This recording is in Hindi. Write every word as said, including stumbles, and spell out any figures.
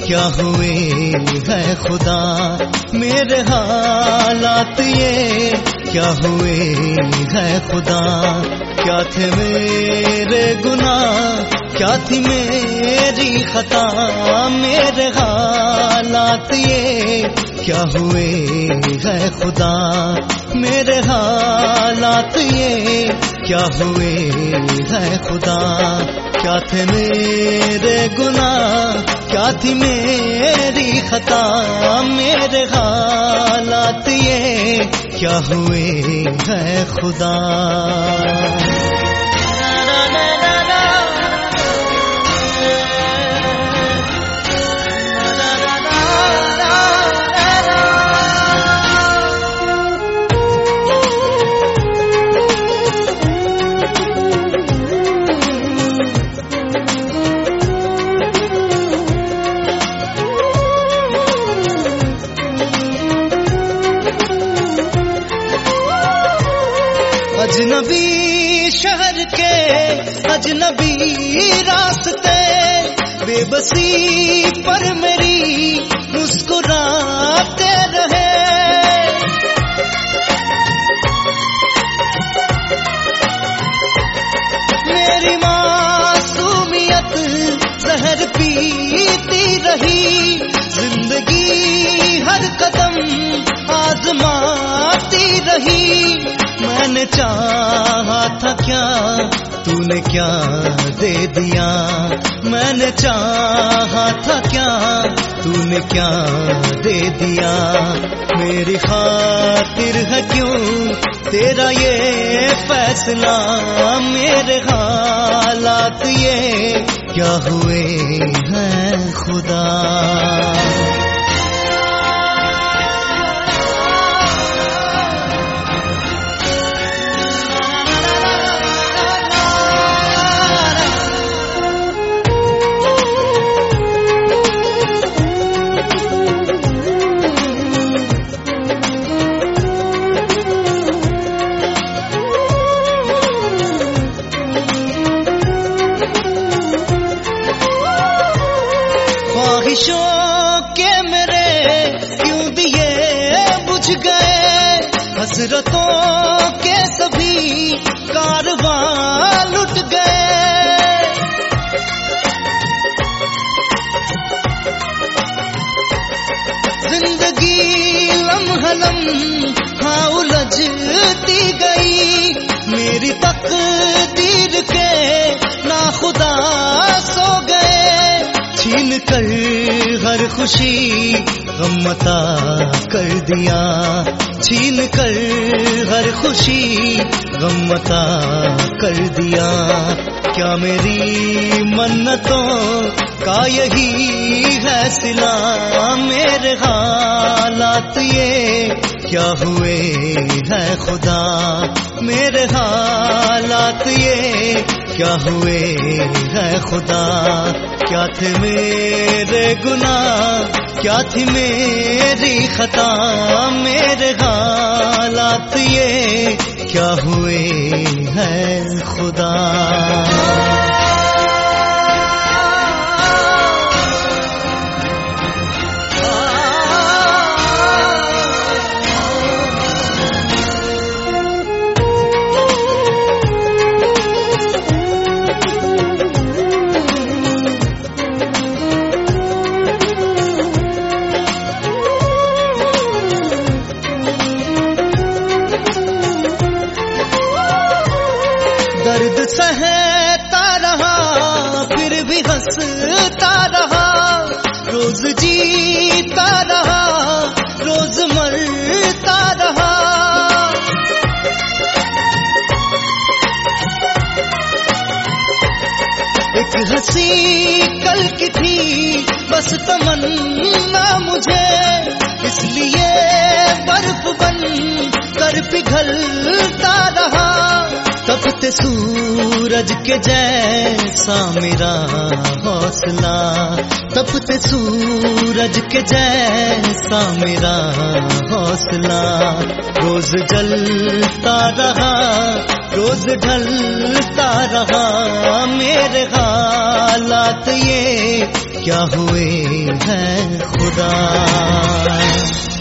क्या हुए है खुदा मेरे हालात ये क्या हुए है खुदा। क्या थे मेरे गुनाह क्या थी मेरी खता मेरे हालात ये क्या हुए है खुदा मेरे हालात ये क्या हुए है खुदा। क्या थे मेरे गुनाह क्या थी मेरी खता मेरे हालात ये क्या हुए है खुदा। अजनबी शहर के अजनबी रास्ते बेबसी पर मेरी मुस्कुराते रहे। मेरी मासूमियत जहर पीती रही जिंदगी हर कदम आजमाती रही। मैंने चाहा था क्या तूने क्या दे दिया मैंने चाहा था क्या तूने क्या दे दिया। मेरी खातिर है क्यों तेरा ये फैसला मेरे हालात ये क्या हुए हैं खुदा। ख्वाहिशों के मेरे क्यों दिए बुझ गए हसरतों के सभी कारवां लुट गए। जिंदगी लम्हा लम्हा उलझती गई मेरी तकदीर के ना खुदा सो गए। छीन कर हर खुशी गमता कर दिया छीन कर हर खुशी गमता कर दिया। क्या मेरी मन्नतों का यही है सिला मेरे हालात ये क्या हुए है खुदा मेरे हालात ये क्या हुए है खुदा। क्या थे मेरे गुनाह क्या थी मेरी खता मेरे हालात ये क्या हुए है खुदा। दर्द सहता रहा फिर भी हंसता रहा रोज जीता रहा रोज मरता रहा। एक हंसी कल की थी बस तमन्ना मुझे इसलिए बर्फ बन कर पिघलता रहा। तपते सूरज के जैसा मेरा हौसला तपते सूरज के जैसा मेरा हौसला। रोज जलता रहा रोज ढलता रहा मेरे हालात ये क्या हुए हैं खुदा।